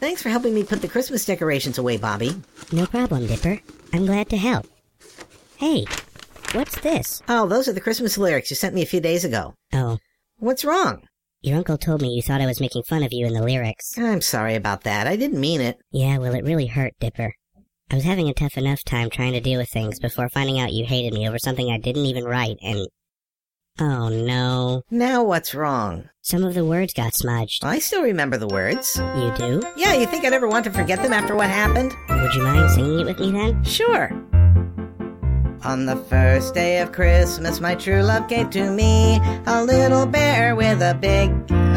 Thanks for helping me put the Christmas decorations away, Bobby. No problem, Dipper. I'm glad to help. Hey, what's this? Oh, those are the Christmas lyrics you sent me a few days ago. Oh, What's wrong? your uncle told me you thought I was making fun of you in the lyrics. I'm sorry about that. I didn't mean it. Yeah, well, it really hurt, Dipper. I was having a tough enough time trying to deal with things before finding out you hated me over something I didn't even write, and... Oh, no. Now what's wrong? Some of the words got smudged. I still remember the words. You do? Yeah, you think I'd ever want to forget them after what happened? Would you mind singing it with me then? Sure. On the first day of Christmas, my true love gave to me a little bear with a big,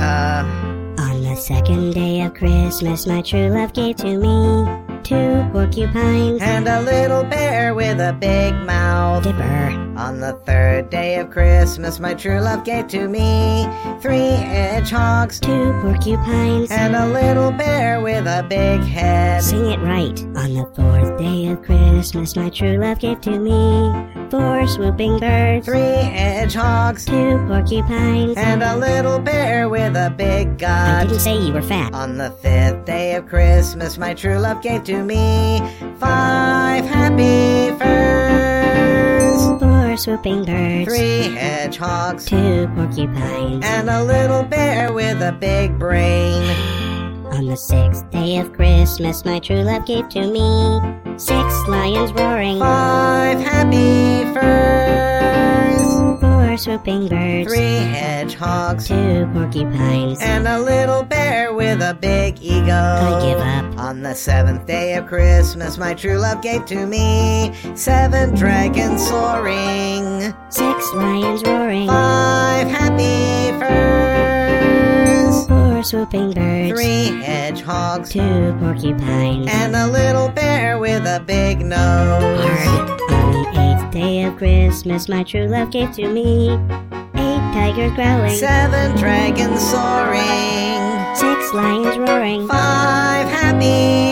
On the second day of Christmas, my true love gave to me 2 porcupines and a little bear with a big mouth. Dipper. On the third day of Christmas, my true love gave to me 3 hedgehogs 2 porcupines and a little bear with a big head. Sing it right. On the 4th day of Christmas, my true love gave to me 4 swooping birds 3 hedgehogs 2 porcupines and a little bear with a big I gut. didn't say you were fat. On the 5th day of Christmas, my true love gave to me 5 happy furs, 4 swooping birds 3 hedgehogs 2 porcupines and a little bear with a big brain. On the 6th day of Christmas, my true love gave to me 6 lions roaring 5 happy furs, 4 swooping birds 3 hedgehogs 2 porcupines and a little bear with a big ego. I give up. On the 7th day of Christmas, my true love gave to me 7 dragons soaring 6 lions roaring 5 happy furs, 4 swooping birds 3 hedgehogs 2 porcupines and a little bear with a big nose. Hard. On the 8th day of Christmas, my true love gave to me 8 tigers growling 7 dragons soaring 6 lions roaring 5 happy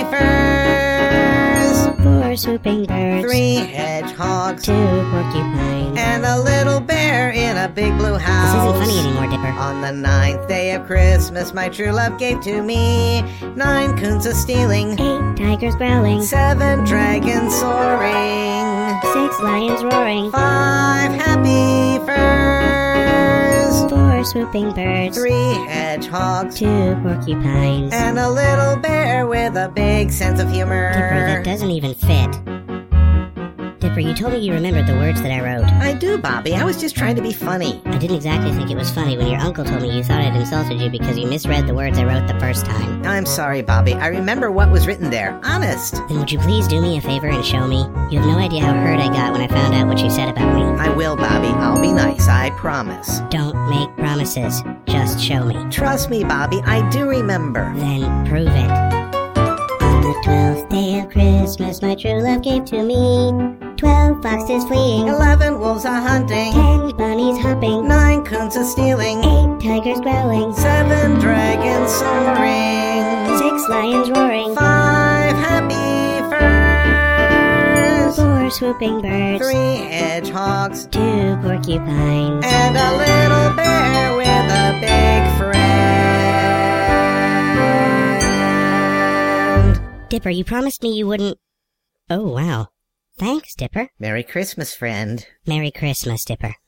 furs, 4 swooping birds 3 hedgehogs 2 porcupines and a little bear in a big blue This house. isn't funny anymore, Dipper. On the 9th day of Christmas, my true love gave to me 9 coons a stealing 8 tigers growling 7 dragons soaring 6 lions roaring 5 happy furs, 4 swooping birds 3 hedgehogs 2 porcupines and a little bear with a big sense of humor. Dipper, that doesn't even fit. Dipper, you told me you remembered the words that I wrote. I do, Bobby. I was just trying to be funny. I didn't exactly think it was funny when your uncle told me you thought I'd insulted you because you misread the words I wrote the first time. I'm sorry, Bobby. I remember what was written there. Honest. Then would you please do me a favor and show me? You have no idea how hurt I got when I found out what you said about me. I will, Bobby. I'll be nice. I promise. Don't make promises. Just show me. Trust me, Bobby. I do remember. Then prove it. On the 12th day of Christmas, my true love gave to me 12 foxes fleeing 11 wolves a hunting 10 bunnies hopping 9 coons a stealing 8 tigers growling 7 dragons soaring 6 lions roaring 5 happy furs 4 swooping birds 3 hedgehogs 2 porcupines and a little bear with a big friend. Dipper, you promised me you wouldn't... Oh, wow. Thanks, Dipper. Merry Christmas, friend. Merry Christmas, Dipper.